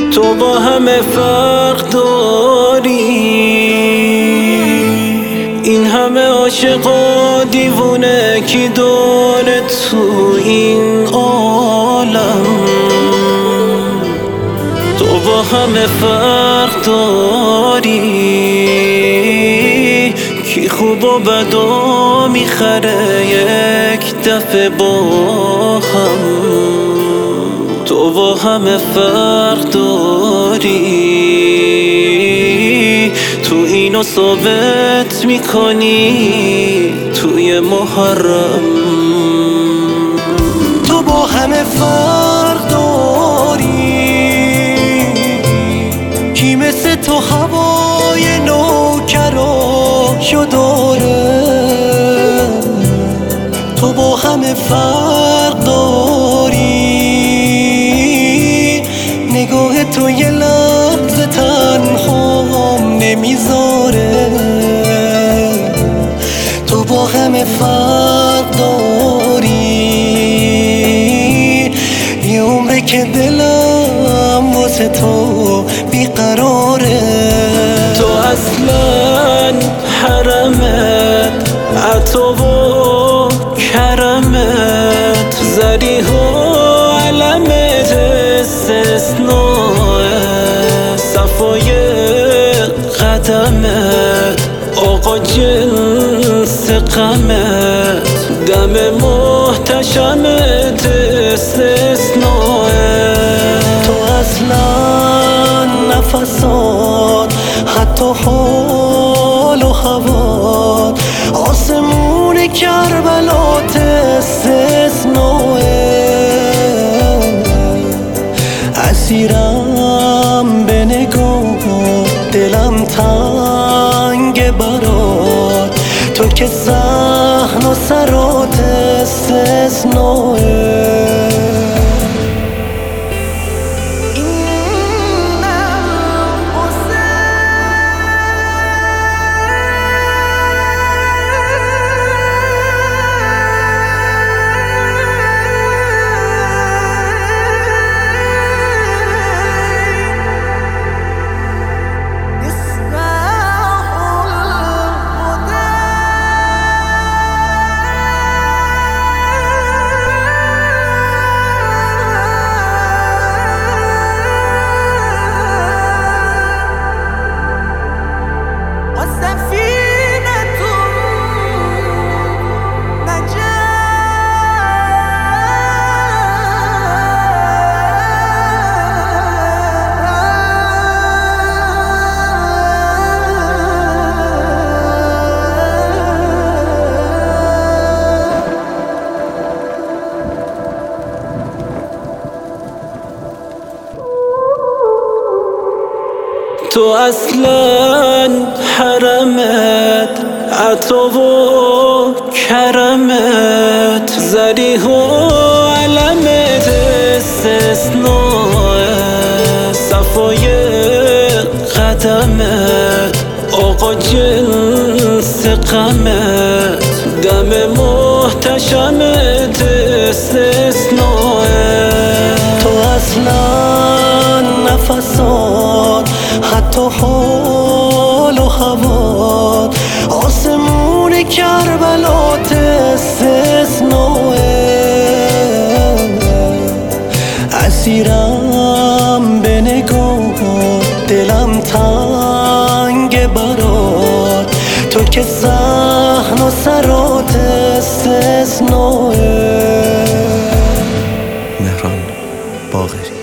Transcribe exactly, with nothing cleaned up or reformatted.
تو با همه فرق داری، این همه عاشق و دیوونه کی داره تو این عالم. تو با همه فرق داری، کی خوب و بدا میخره یک دفعه با هم. تو با همه فرق داری، تو اینو ثابت میکنی توی محرم. تو با همه فرق داری، کی مثل تو هوای نوکراشو داره. تو با همه فرق داری، نگاه تو یه لحظه تنهام نمیذاره. تو با همه فرق داری، یه عمره که دلم واسه تو بیقراره. تو اصلا حرمت عطا و کرمت، زریح و علمت استثناء، صفای قدمت آقا جنس غمت، دم محتشمت استثناء. تو اصلا نفسات، حتی حال و هوات، آسمون کربلات استثناء. اسیرم به نگاه، دلم تنگ برات، تو که صحن و سرات استثناء. تو اصلا حرمت عطا و کرمت، زریح و علمت استثناء، صفای قدمت آقا جنس غمت، دم محتشمت استثناء. تو اصلا نفسات، حتی حال و هوات، آسمون کربلات استثناء. اسیرم به نگاه، دلم تنگ برات، تو که صحن و سرات استثناء. مهران باقری.